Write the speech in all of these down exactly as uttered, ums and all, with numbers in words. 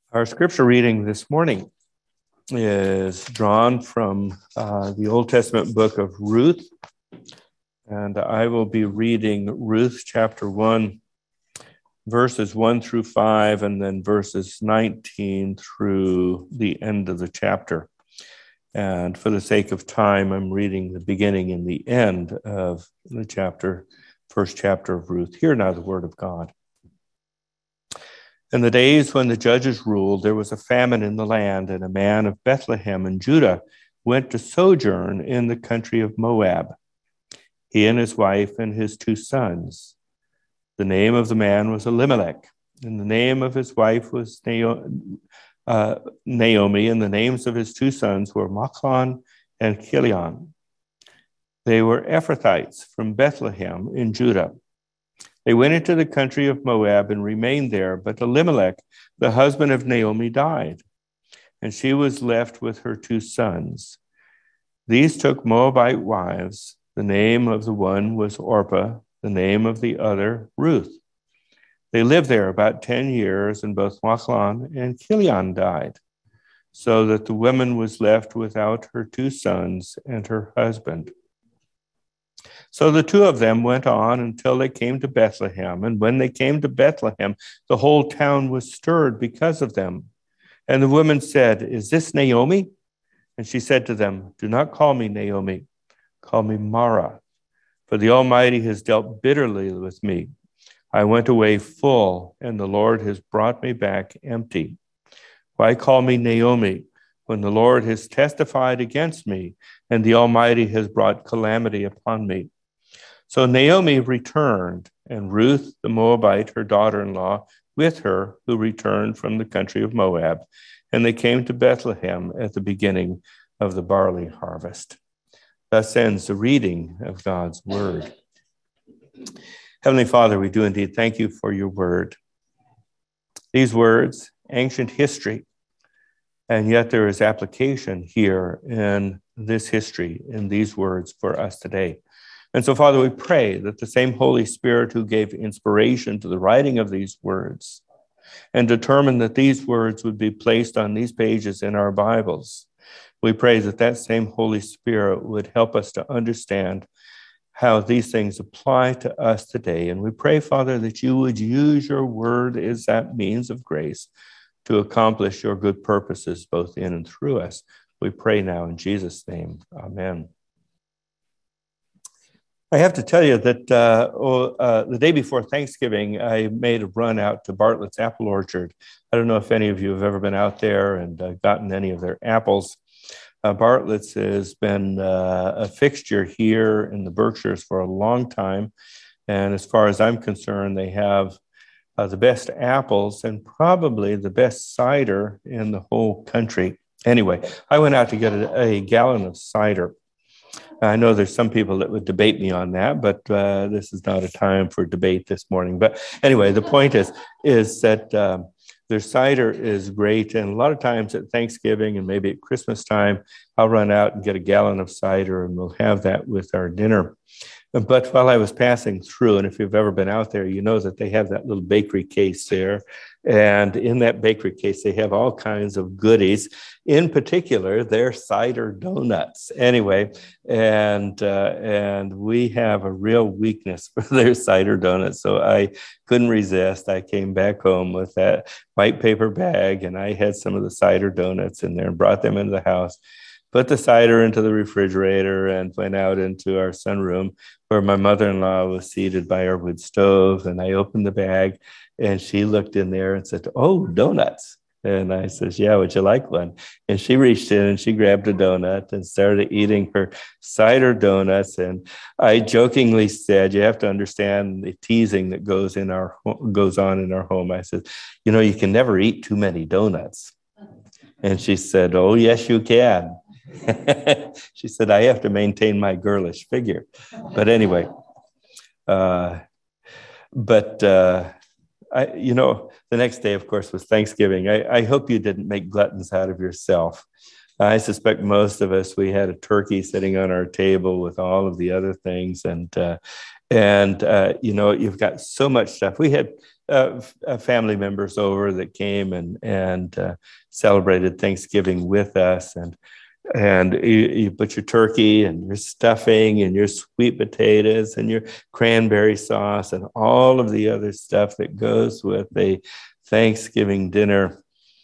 Our scripture reading this morning is drawn from uh, the Old Testament book of Ruth, and I will be reading Ruth chapter one, verses one through five, and then verses nineteen through the end of the chapter. And for the sake of time, I'm reading the beginning and the end of the chapter, first chapter of Ruth. Hear now the word of God. In the days when the judges ruled, there was a famine in the land, and a man of Bethlehem in Judah went to sojourn in the country of Moab, he and his wife and his two sons. The name of the man was Elimelech, and the name of his wife was Naomi, and the names of his two sons were Machlon and Chilion. They were Ephrathites from Bethlehem in Judah. They went into the country of Moab and remained there, but Elimelech, the husband of Naomi, died, and she was left with her two sons. These took Moabite wives. The name of the one was Orpah, the name of the other Ruth. They lived there about ten years, and both Machlon and Chilion died, so that the woman was left without her two sons and her husband. So the two of them went on until they came to Bethlehem. And when they came to Bethlehem, the whole town was stirred because of them. And the woman said, "Is this Naomi?" And she said to them, "Do not call me Naomi, call me Mara, for the Almighty has dealt bitterly with me. I went away full, and the Lord has brought me back empty. Why call me Naomi, when the Lord has testified against me, and the Almighty has brought calamity upon me?" So Naomi returned, and Ruth the Moabite, her daughter-in-law, with her, who returned from the country of Moab, and they came to Bethlehem at the beginning of the barley harvest. Thus ends the reading of God's word. Heavenly Father, we do indeed thank you for your word. These words, ancient history, and yet there is application here in this history, in these words for us today. And so, Father, we pray that the same Holy Spirit who gave inspiration to the writing of these words and determined that these words would be placed on these pages in our Bibles, we pray that that same Holy Spirit would help us to understand how these things apply to us today. And we pray, Father, that you would use your word as that means of grace to accomplish your good purposes both in and through us. We pray now in Jesus' name. Amen. I have to tell you that uh, oh, uh, the day before Thanksgiving, I made a run out to Bartlett's Apple Orchard. I don't know if any of you have ever been out there and uh, gotten any of their apples. Uh, Bartlett's has been uh, a fixture here in the Berkshires for a long time. And as far as I'm concerned, they have uh, the best apples and probably the best cider in the whole country. Anyway, I went out to get a, a gallon of cider. I know there's some people that would debate me on that, but uh, this is not a time for debate this morning. But anyway, the point is, is that um, their cider is great. And a lot of times at Thanksgiving and maybe at Christmas time, I'll run out and get a gallon of cider and we'll have that with our dinner. But while I was passing through, and if you've ever been out there, you know that they have that little bakery case there. And in that bakery case, they have all kinds of goodies, in particular, their cider donuts. Anyway, and uh, and we have a real weakness for their cider donuts. So I couldn't resist. I came back home with that white paper bag, and I had some of the cider donuts in there and brought them into the house. Put the cider into the refrigerator and went out into our sunroom where my mother-in-law was seated by our wood stove. And I opened the bag and she looked in there and said, "Oh, donuts." And I said, "Yeah, would you like one?" And she reached in and she grabbed a donut and started eating her cider donuts. And I jokingly said, "You have to understand the teasing that goes in our goes on in our home." I said, "You know, you can never eat too many donuts." And she said, "Oh, yes, you can." She said, "I have to maintain my girlish figure." But anyway, uh, but uh, I, you know, the next day, of course, was Thanksgiving. I, I hope you didn't make gluttons out of yourself. I suspect most of us, we had a turkey sitting on our table with all of the other things. And, uh, and uh, you know, you've got so much stuff. We had uh, uh, family members over that came and and uh, celebrated Thanksgiving with us, and and you, you put your turkey and your stuffing and your sweet potatoes and your cranberry sauce and all of the other stuff that goes with a Thanksgiving dinner.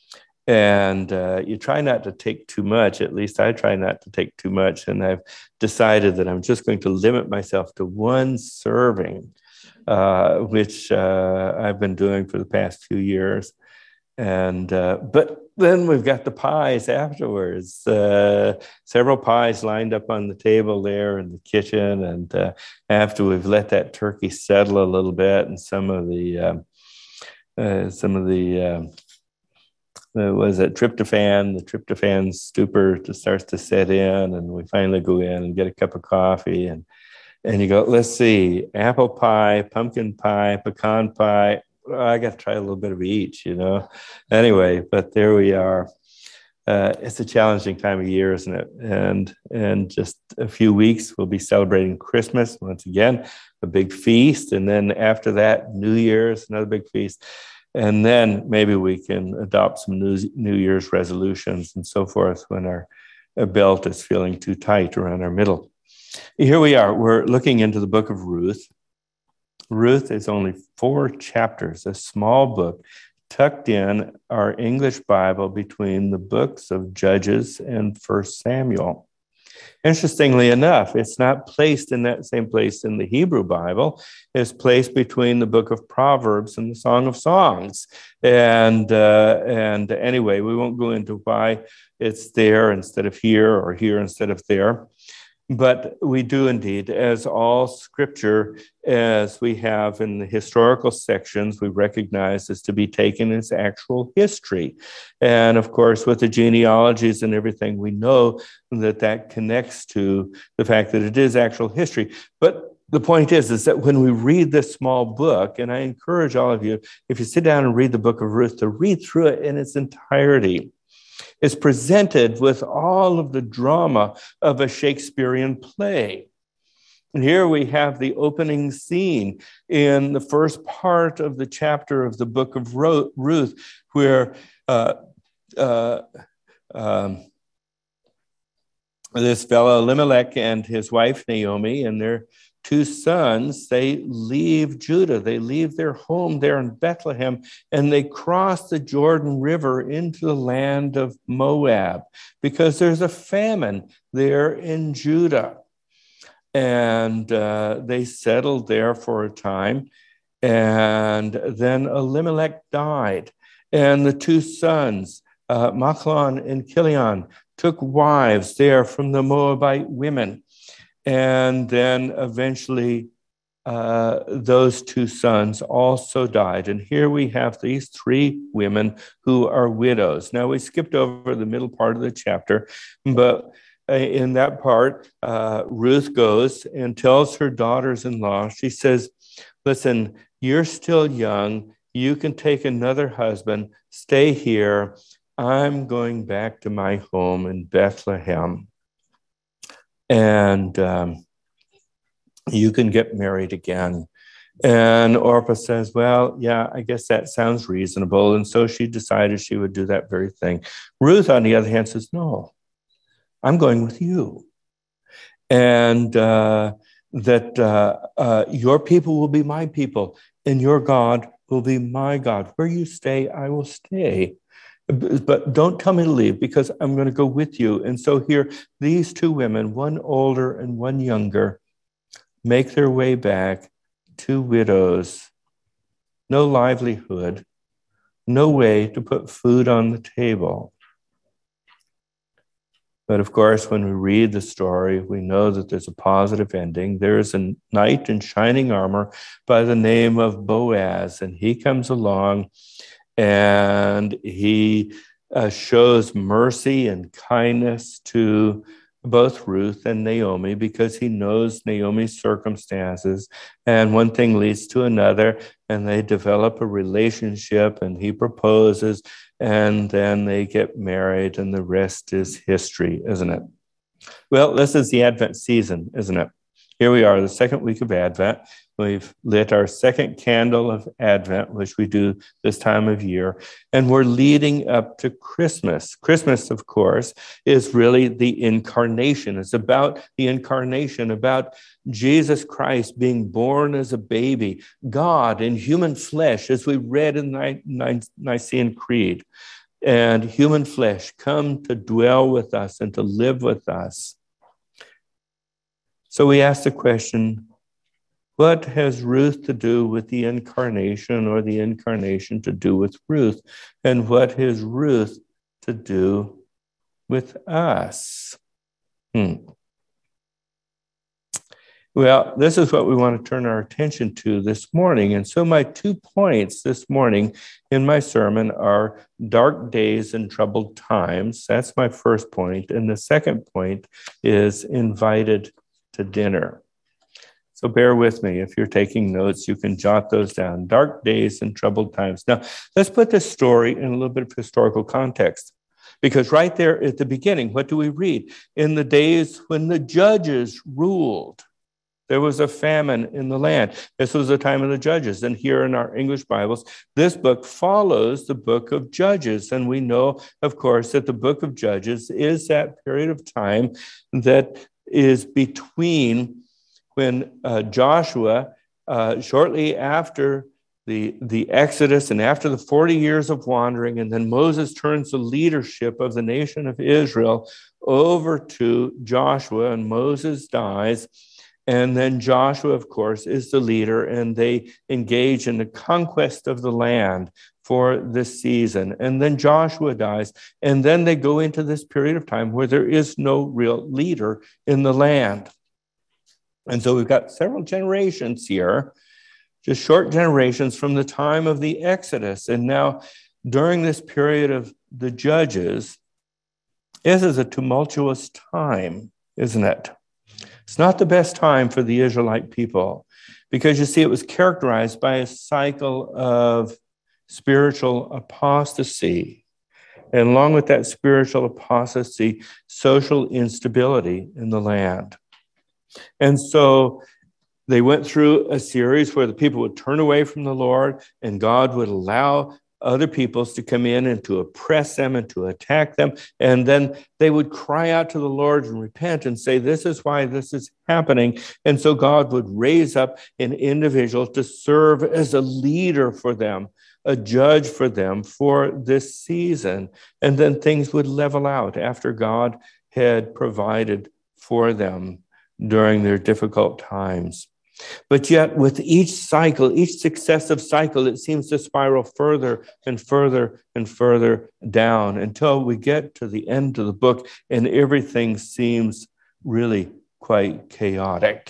And uh, you try not to take too much. At least I try not to take too much. And I've decided that I'm just going to limit myself to one serving, uh, which uh, I've been doing for the past few years. And uh, but then we've got the pies afterwards. Uh, several pies lined up on the table there in the kitchen. And uh, after we've let that turkey settle a little bit, and some of the um, uh, some of the um, uh, was it tryptophan? The tryptophan stupor just starts to set in, and we finally go in and get a cup of coffee, and and you go, let's see, apple pie, pumpkin pie, pecan pie. I got to try a little bit of each, you know. Anyway, but there we are. Uh, it's a challenging time of year, isn't it? And and just a few weeks, we'll be celebrating Christmas once again, a big feast, and then after that, New Year's, another big feast, and then maybe we can adopt some New New Year's resolutions and so forth when our, our belt is feeling too tight around our middle. Here we are. We're looking into the book of Ruth. Ruth is only four chapters, a small book tucked in our English Bible between the books of Judges and First Samuel. Interestingly enough, it's not placed in that same place in the Hebrew Bible. It's placed between the book of Proverbs and the Song of Songs. And, uh, and anyway, we won't go into why it's there instead of here or here instead of there. But we do indeed, as all scripture, as we have in the historical sections, we recognize is to be taken as actual history. And of course, with the genealogies and everything, we know that that connects to the fact that it is actual history. But the point is, is that when we read this small book, and I encourage all of you, if you sit down and read the book of Ruth, to read through it in its entirety. Is presented with all of the drama of a Shakespearean play. And here we have the opening scene in the first part of the chapter of the book of Ruth, where uh, uh, um, this fellow Elimelech and his wife Naomi and their two sons, they leave Judah. They leave their home there in Bethlehem, and they cross the Jordan River into the land of Moab because there's a famine there in Judah. And uh, they settled there for a time. And then Elimelech died. And the two sons, uh, Machlon and Chilion, took wives there from the Moabite women. And then eventually uh, those two sons also died. And here we have these three women who are widows. Now, we skipped over the middle part of the chapter, but in that part, uh, Ruth goes and tells her daughters-in-law, she says, listen, you're still young. You can take another husband. Stay here. I'm going back to my home in Bethlehem. And um, you can get married again. And Orpah says, well, yeah, I guess that sounds reasonable. And so she decided she would do that very thing. Ruth, on the other hand, says, no, I'm going with you. And uh, that uh, uh, your people will be my people, and your God will be my God. Where you stay, I will stay. But don't tell me to leave because I'm going to go with you. And so here, these two women, one older and one younger, make their way back, two widows, no livelihood, no way to put food on the table. But of course, when we read the story, we know that there's a positive ending. There's a knight in shining armor by the name of Boaz, and he comes along and he uh, shows mercy and kindness to both Ruth and Naomi because he knows Naomi's circumstances. And one thing leads to another, and they develop a relationship, and he proposes, and then they get married, and the rest is history, isn't it? Well, this is the Advent season, isn't it? Here we are, the second week of Advent. We've lit our second candle of Advent, which we do this time of year, and we're leading up to Christmas. Christmas, of course, is really the incarnation. It's about the incarnation, about Jesus Christ being born as a baby, God in human flesh, as we read in the Nicene Creed, and human flesh come to dwell with us and to live with us. So we ask the question, what has Ruth to do with the incarnation, or the incarnation to do with Ruth? And what has Ruth to do with us? Hmm. Well, this is what we want to turn our attention to this morning. And so my two points this morning in my sermon are dark days and troubled times. That's my first point. And the second point is invited to dinner. So bear with me. If you're taking notes, you can jot those down. Dark days and troubled times. Now, let's put this story in a little bit of historical context. Because right there at the beginning, what do we read? In the days when the judges ruled, there was a famine in the land. This was the time of the judges. And here in our English Bibles, this book follows the book of Judges. And we know, of course, that the book of Judges is that period of time that is between when uh, Joshua, uh, shortly after the, the Exodus and after the forty years of wandering, and then Moses turns the leadership of the nation of Israel over to Joshua, and Moses dies. And then Joshua, of course, is the leader, and they engage in the conquest of the land for this season. And then Joshua dies, and then they go into this period of time where there is no real leader in the land. And so we've got several generations here, just short generations from the time of the Exodus. And now during this period of the judges, this is a tumultuous time, isn't it? It's not the best time for the Israelite people, because you see, it was characterized by a cycle of spiritual apostasy. And along with that spiritual apostasy, social instability in the land. And so they went through a series where the people would turn away from the Lord, and God would allow other peoples to come in and to oppress them and to attack them. And then they would cry out to the Lord and repent and say, this is why this is happening. And so God would raise up an individual to serve as a leader for them, a judge for them for this season. And then things would level out after God had provided for them during their difficult times. But yet with each cycle, each successive cycle, it seems to spiral further and further and further down until we get to the end of the book and everything seems really quite chaotic.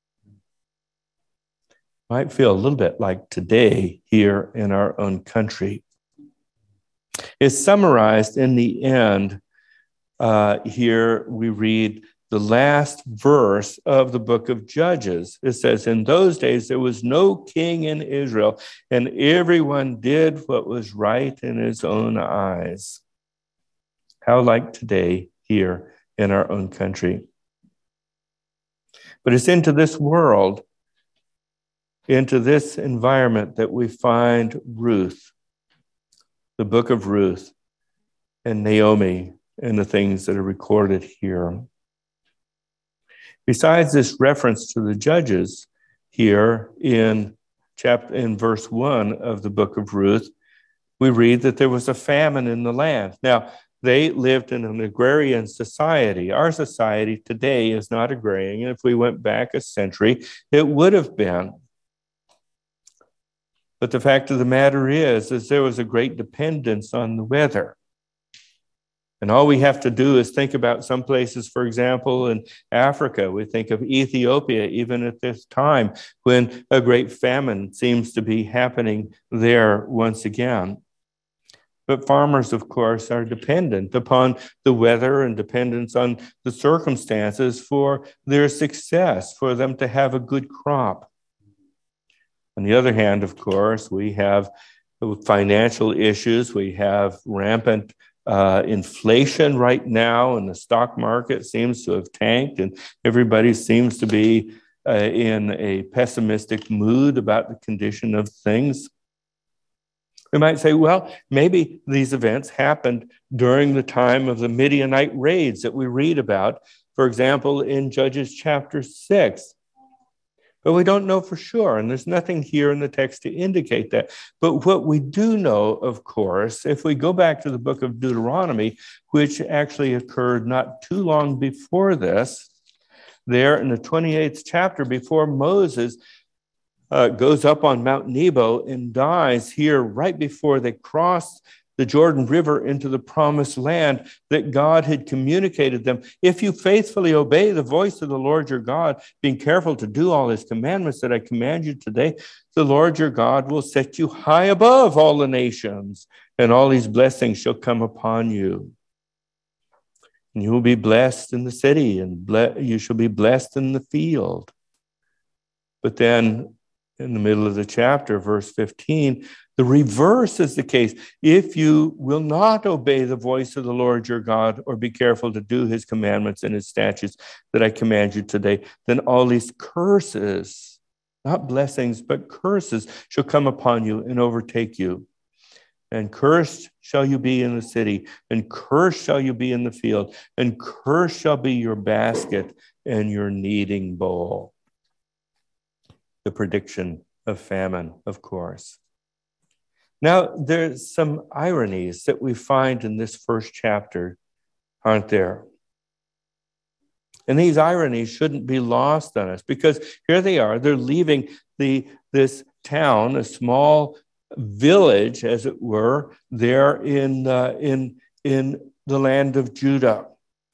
Might feel a little bit like today here in our own country. It's summarized in the end. Uh, here we read the last verse of the book of Judges. It says, in those days, there was no king in Israel, and everyone did what was right in his own eyes. How like today here in our own country. But it's into this world, into this environment that we find Ruth, the book of Ruth, and Naomi, and the things that are recorded here. Besides this reference to the judges here in chapter in verse one of the book of Ruth, we read that there was a famine in the land. Now, they lived in an agrarian society. Our society today is not agrarian. If we went back a century, it would have been. But the fact of the matter is, is there was a great dependence on the weather. And all we have to do is think about some places, for example, in Africa. We think of Ethiopia, even at this time, when a great famine seems to be happening there once again. But farmers, of course, are dependent upon the weather and dependence on the circumstances for their success, for them to have a good crop. On the other hand, of course, we have financial issues. We have rampant Uh, inflation right now, and the stock market seems to have tanked, and everybody seems to be uh, in a pessimistic mood about the condition of things. We might say, well, maybe these events happened during the time of the Midianite raids that we read about, for example, in Judges chapter six. But we don't know for sure, and there's nothing here in the text to indicate that. But what we do know, of course, if we go back to the book of Deuteronomy, which actually occurred not too long before this, there in the twenty-eighth chapter, before Moses uh, goes up on Mount Nebo and dies here right before they cross the Jordan River into the promised land, that God had communicated them. If you faithfully obey the voice of the Lord your God, being careful to do all his commandments that I command you today, the Lord your God will set you high above all the nations, and all these blessings shall come upon you. And you will be blessed in the city, and ble- you shall be blessed in the field. But then in the middle of the chapter, verse fifteen, the reverse is the case. If you will not obey the voice of the Lord your God, or be careful to do his commandments and his statutes that I command you today, then all these curses, not blessings, but curses, shall come upon you and overtake you. And cursed shall you be in the city, and cursed shall you be in the field, and cursed shall be your basket and your kneading bowl. The prediction of famine, of course. Now, there's some ironies that we find in this first chapter, aren't there? And these ironies shouldn't be lost on us, because here they are, they're leaving the this town, a small village, as it were, there in, uh, in, in the land of Judah,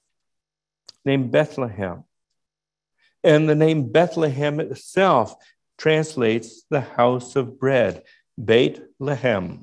named Bethlehem. And the name Bethlehem itself translates the house of bread, Beit Lehem,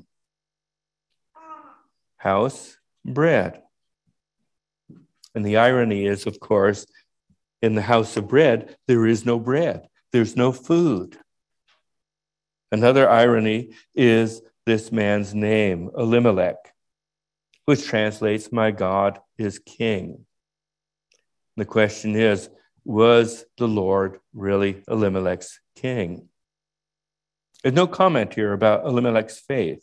house, bread. And the irony is, of course, in the house of bread, there is no bread. There's no food. Another irony is this man's name, Elimelech, which translates, my God is king. The question is, was the Lord really Elimelech's king? There's no comment here about Elimelech's faith.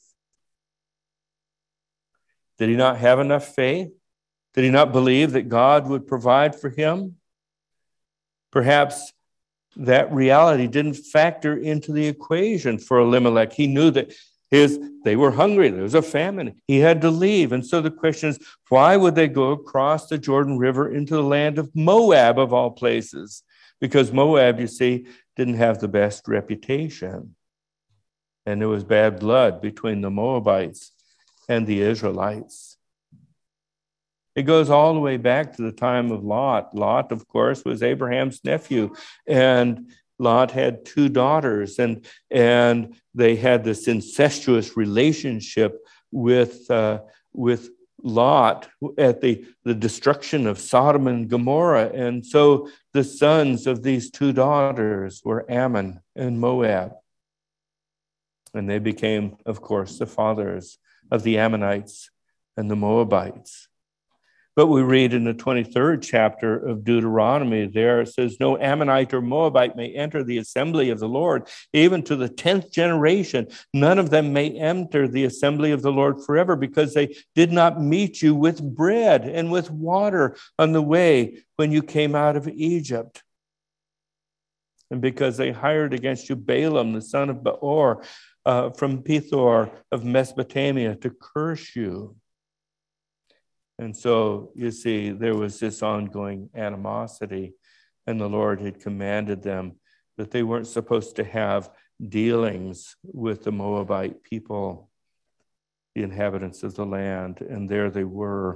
Did he not have enough faith? Did he not believe that God would provide for him? Perhaps that reality didn't factor into the equation for Elimelech. He knew that his they were hungry. There was a famine. He had to leave. And so the question is, why would they go across the Jordan River into the land of Moab, of all places? Because Moab, you see, didn't have the best reputation. And there was bad blood between the Moabites and the Israelites. It goes all the way back to the time of Lot. Lot, of course, was Abraham's nephew, and Lot had two daughters, and, and they had this incestuous relationship with, uh, with Lot at the, the destruction of Sodom and Gomorrah. And so the sons of these two daughters were Ammon and Moab. And they became, of course, the fathers of the Ammonites and the Moabites. But we read in the twenty-third chapter of Deuteronomy, there it says, no Ammonite or Moabite may enter the assembly of the Lord, even to the tenth generation. None of them may enter the assembly of the Lord forever, because they did not meet you with bread and with water on the way when you came out of Egypt. And because they hired against you Balaam, the son of Beor, uh, from Pethor of Mesopotamia, to curse you. And so, you see, there was this ongoing animosity, and the Lord had commanded them that they weren't supposed to have dealings with the Moabite people, the inhabitants of the land, and there they were.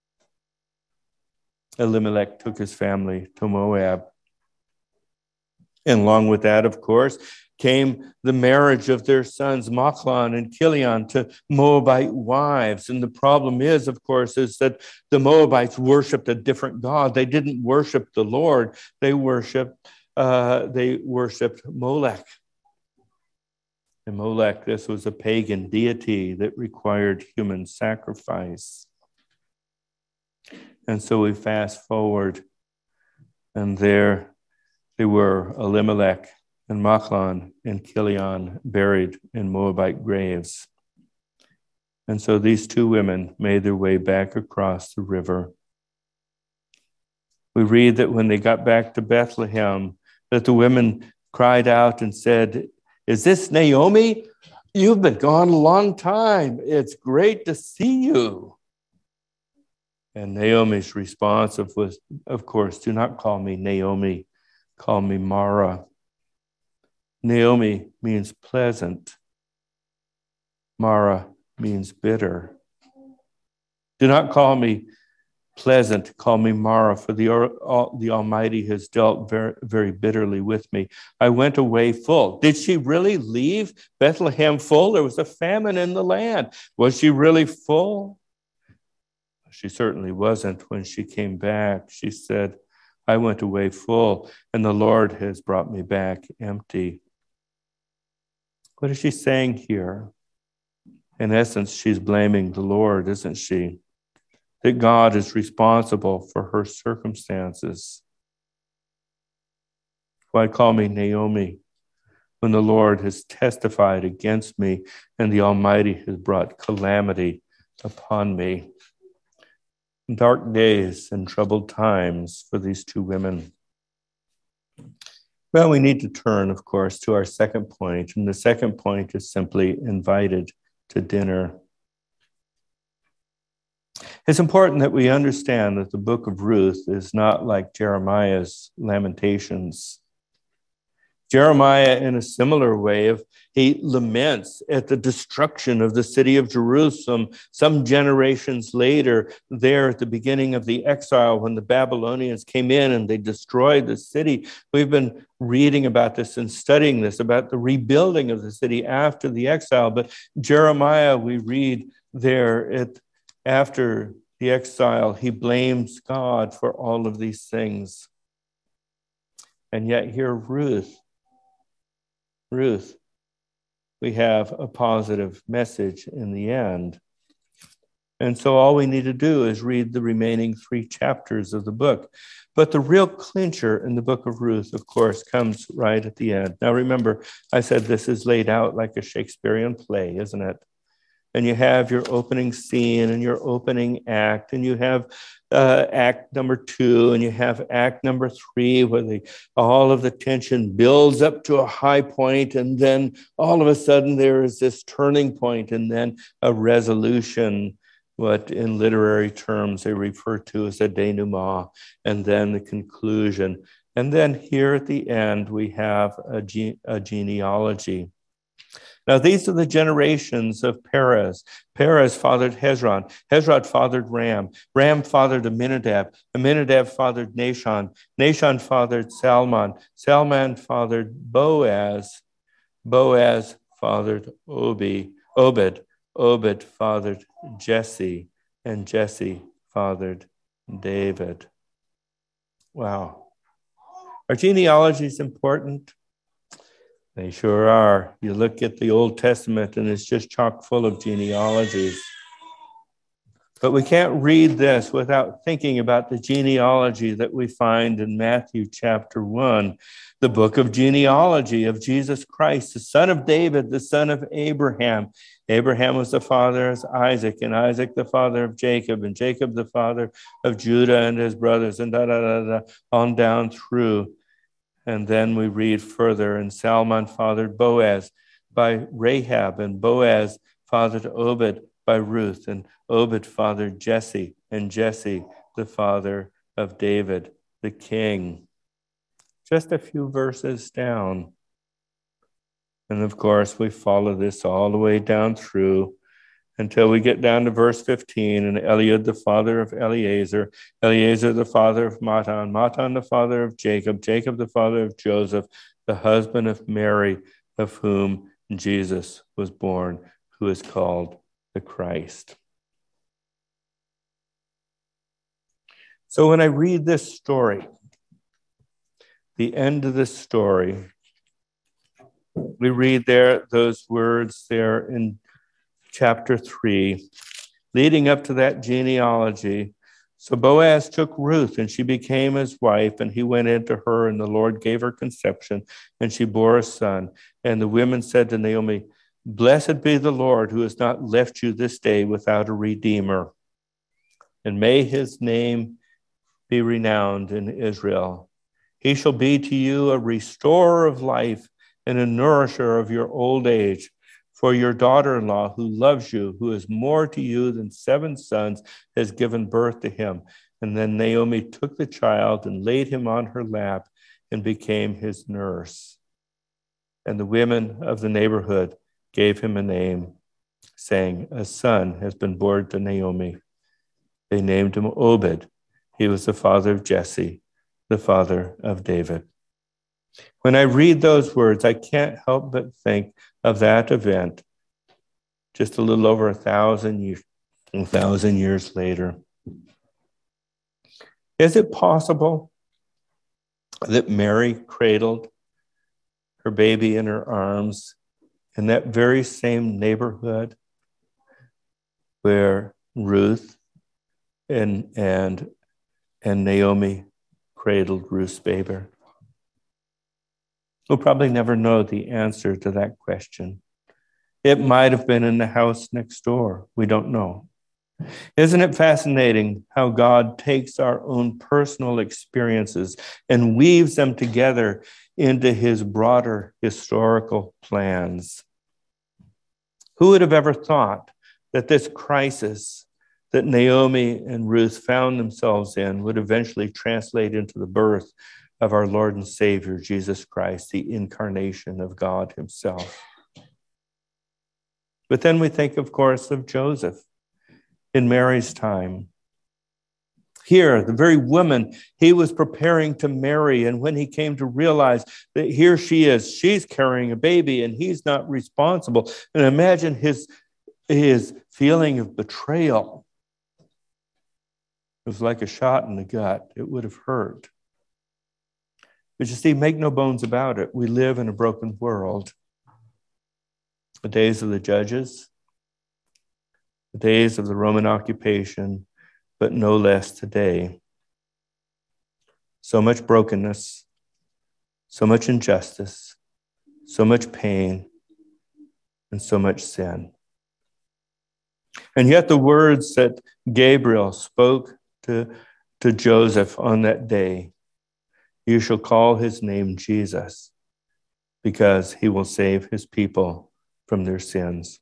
Elimelech took his family to Moab. And along with that, of course, came the marriage of their sons, Machlon and Chilion, to Moabite wives. And the problem is, of course, is that the Moabites worshipped a different God. They didn't worship the Lord. They worshipped, uh, they worshipped Molech. And Molech, this was a pagan deity that required human sacrifice. And so we fast forward, and there They were Elimelech and Machlon and Chilion buried in Moabite graves. And so these two women made their way back across the river. We read that when they got back to Bethlehem, that the women cried out and said, "Is this Naomi? You've been gone a long time. It's great to see you." And Naomi's response was, of course, "Do not call me Naomi, call me Mara." Naomi means pleasant. Mara means bitter. Do not call me pleasant, call me Mara, for the, all, the Almighty has dealt very, very bitterly with me. I went away full. Did she really leave Bethlehem full? There was a famine in the land. Was she really full? She certainly wasn't. When she came back, she said, I went away full, and the Lord has brought me back empty. What is she saying here? In essence, she's blaming the Lord, isn't she? That God is responsible for her circumstances. Why call me Naomi when the Lord has testified against me and the Almighty has brought calamity upon me? Dark days and troubled times for these two women. Well, we need to turn, of course, to our second point, and the second point is simply invited to dinner. It's important that we understand that the book of Ruth is not like Jeremiah's Lamentations. Jeremiah, in a similar way, of, he laments at the destruction of the city of Jerusalem some generations later, there at the beginning of the exile when the Babylonians came in and they destroyed the city. We've been reading about this and studying this, about the rebuilding of the city after the exile. But Jeremiah, we read there at, after the exile, he blames God for all of these things. And yet here, Ruth, Ruth, we have a positive message in the end. And so all we need to do is read the remaining three chapters of the book. But the real clincher in the book of Ruth, of course, comes right at the end. Now, remember, I said this is laid out like a Shakespearean play, isn't it? And you have your opening scene and your opening act, and you have uh, act number two, and you have act number three, where the, all of the tension builds up to a high point, and then all of a sudden there is this turning point, and then a resolution, what in literary terms they refer to as a denouement, and then the conclusion. And then here at the end, we have a, ge- a genealogy. Now, these are the generations of Perez. Perez fathered Hezron. Hezron fathered Ram. Ram fathered Aminadab. Aminadab fathered Nahshon. Nahshon fathered Salmon. Salmon fathered Boaz. Boaz fathered Obi. Obed. Obed fathered Jesse. And Jesse fathered David. Wow. Are genealogies important? They sure are. You look at the Old Testament and it's just chock full of genealogies. But we can't read this without thinking about the genealogy that we find in Matthew chapter one, the book of genealogy of Jesus Christ, the son of David, the son of Abraham. Abraham was the father of Isaac, and Isaac the father of Jacob, and Jacob the father of Judah and his brothers, and da da da da on down through. And then we read further, and Salmon fathered Boaz by Rahab, and Boaz fathered Obed by Ruth, and Obed fathered Jesse, and Jesse the father of David, the king. Just a few verses down. And of course, we follow this all the way down through until we get down to verse fifteen, and Eliud, the father of Eleazar, Eleazar, the father of Matan, Matan, the father of Jacob, Jacob, the father of Joseph, the husband of Mary, of whom Jesus was born, who is called the Christ. So when I read this story, the end of this story, we read there those words there in chapter three, leading up to that genealogy. So Boaz took Ruth, and she became his wife, and he went into her, and the Lord gave her conception, and she bore a son. And the women said to Naomi, "Blessed be the Lord, who has not left you this day without a redeemer. And may his name be renowned in Israel. He shall be to you a restorer of life and a nourisher of your old age. For your daughter-in-law, who loves you, who is more to you than seven sons, has given birth to him." And then Naomi took the child and laid him on her lap and became his nurse. And the women of the neighborhood gave him a name, saying, "A son has been born to Naomi." They named him Obed. He was the father of Jesse, the father of David. When I read those words, I can't help but think of that event just a little over a thousand years, a thousand years later. Is it possible that Mary cradled her baby in her arms in that very same neighborhood where Ruth and and and Naomi cradled Ruth's baby? We'll probably never know the answer to that question. It might have been in the house next door. We don't know. Isn't it fascinating how God takes our own personal experiences and weaves them together into his broader historical plans? Who would have ever thought that this crisis that Naomi and Ruth found themselves in would eventually translate into the birth of our Lord and Savior, Jesus Christ, the incarnation of God himself? But then we think, of course, of Joseph in Mary's time. Here, the very woman he was preparing to marry, and when he came to realize that here she is, she's carrying a baby and he's not responsible. And imagine his, his feeling of betrayal. It was like a shot in the gut. It would have hurt. But you see, make no bones about it. We live in a broken world. The days of the judges, the days of the Roman occupation, but no less today. So much brokenness, so much injustice, so much pain, and so much sin. And yet the words that Gabriel spoke to, to Joseph on that day, "You shall call his name Jesus, because he will save his people from their sins."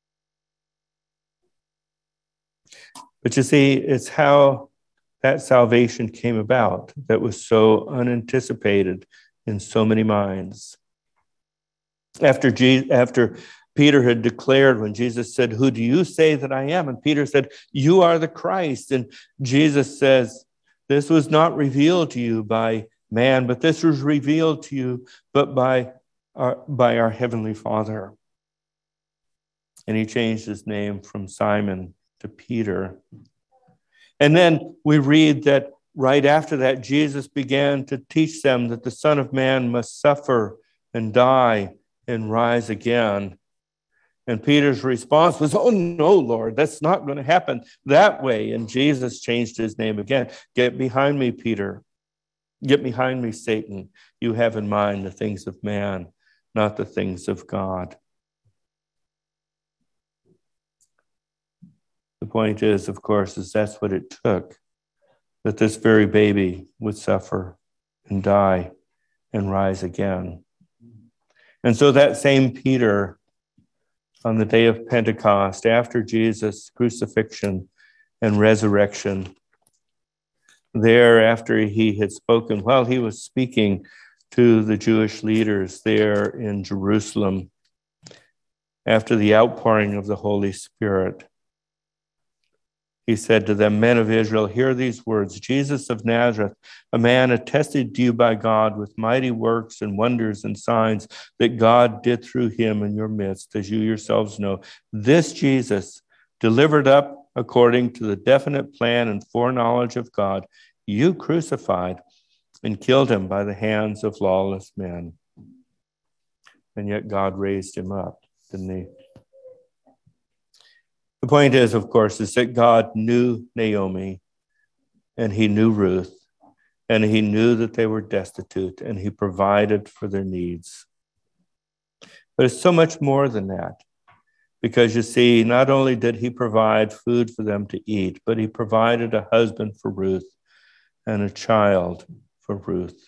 But you see, it's how that salvation came about that was so unanticipated in so many minds. After, Je- after Peter had declared, when Jesus said, "Who do you say that I am?" And Peter said, "You are the Christ." And Jesus says, "This was not revealed to you by man, but this was revealed to you but by our, by our Heavenly Father." And he changed his name from Simon to Peter. And then we read that right after that, Jesus began to teach them that the Son of Man must suffer and die and rise again. And Peter's response was, "Oh, no, Lord, that's not going to happen that way." And Jesus changed his name again. "Get behind me, Peter. Get behind me, Satan. You have in mind the things of man, not the things of God." The point is, of course, is that's what it took, that this very baby would suffer and die and rise again. And so that same Peter, on the day of Pentecost, after Jesus' crucifixion and resurrection, there, after he had spoken, while he was speaking to the Jewish leaders there in Jerusalem, after the outpouring of the Holy Spirit, he said to them, "Men of Israel, hear these words. Jesus of Nazareth, a man attested to you by God with mighty works and wonders and signs that God did through him in your midst, as you yourselves know. This Jesus, delivered up according to the definite plan and foreknowledge of God, you crucified and killed him by the hands of lawless men." And yet God raised him up, didn't he? The point is, of course, is that God knew Naomi, and he knew Ruth, and he knew that they were destitute, and he provided for their needs. But it's so much more than that, because you see, not only did he provide food for them to eat, but he provided a husband for Ruth and a child for Ruth.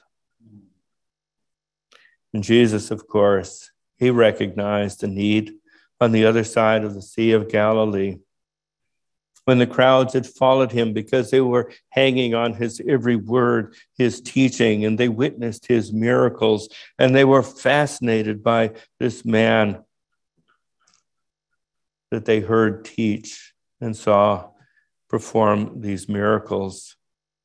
And Jesus, of course, he recognized the need on the other side of the Sea of Galilee, when the crowds had followed him because they were hanging on his every word, his teaching, and they witnessed his miracles, and they were fascinated by this man that they heard teach and saw perform these miracles.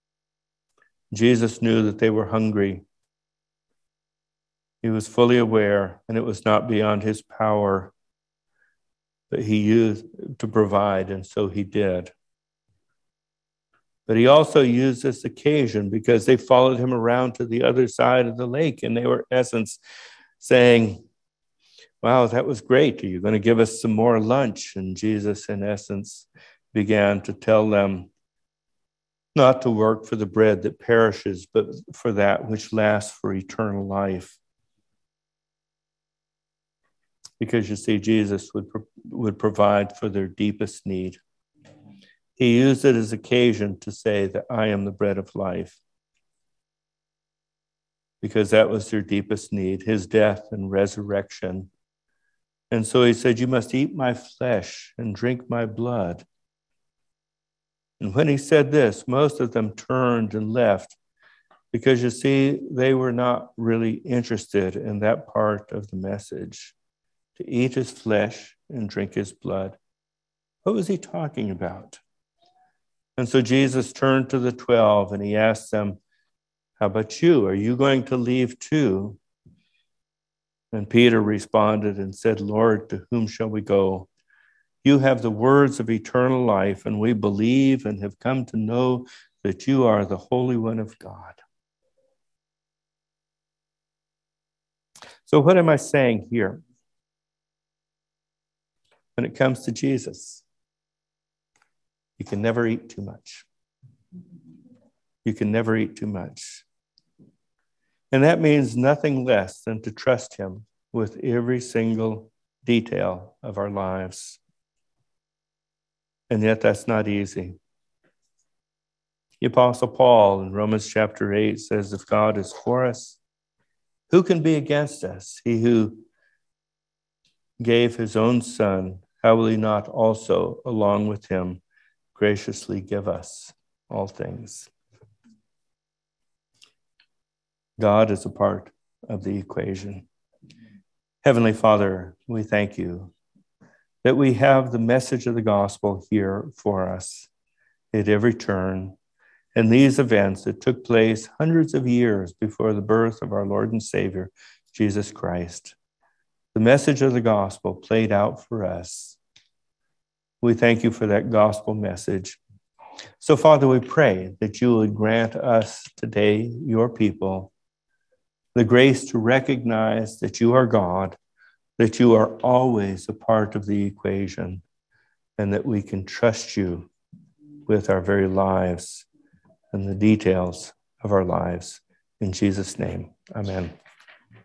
Jesus knew that they were hungry. He was fully aware, and it was not beyond his power, but he used to provide, and so he did. But he also used this occasion because they followed him around to the other side of the lake, and they were, in essence, saying, wow, that was great. Are you going to give us some more lunch? And Jesus, in essence, began to tell them not to work for the bread that perishes, but for that which lasts for eternal life. Because you see, Jesus would, would provide for their deepest need. He used it as occasion to say that I am the bread of life. Because that was their deepest need, his death and resurrection. And so he said, you must eat my flesh and drink my blood. And when he said this, most of them turned and left, because you see, they were not really interested in that part of the message, to eat his flesh and drink his blood. What was he talking about? And so Jesus turned to the twelve and he asked them, how about you? Are you going to leave too? And Peter responded and said, Lord, to whom shall we go? You have the words of eternal life, and we believe and have come to know that you are the Holy One of God. So what am I saying here? When it comes to Jesus, you can never eat too much. You can never eat too much. And that means nothing less than to trust him with every single detail of our lives. And yet that's not easy. The Apostle Paul in Romans chapter eight says, if God is for us, who can be against us? He who gave his own son, how will he not also, along with him, graciously give us all things? God is a part of the equation. Heavenly Father, we thank you that we have the message of the gospel here for us at every turn. And these events that took place hundreds of years before the birth of our Lord and Savior, Jesus Christ. The message of the gospel played out for us. We thank you for that gospel message. So, Father, we pray that you would grant us today, your people, the grace to recognize that you are God, that you are always a part of the equation, and that we can trust you with our very lives and the details of our lives. In Jesus' name, amen.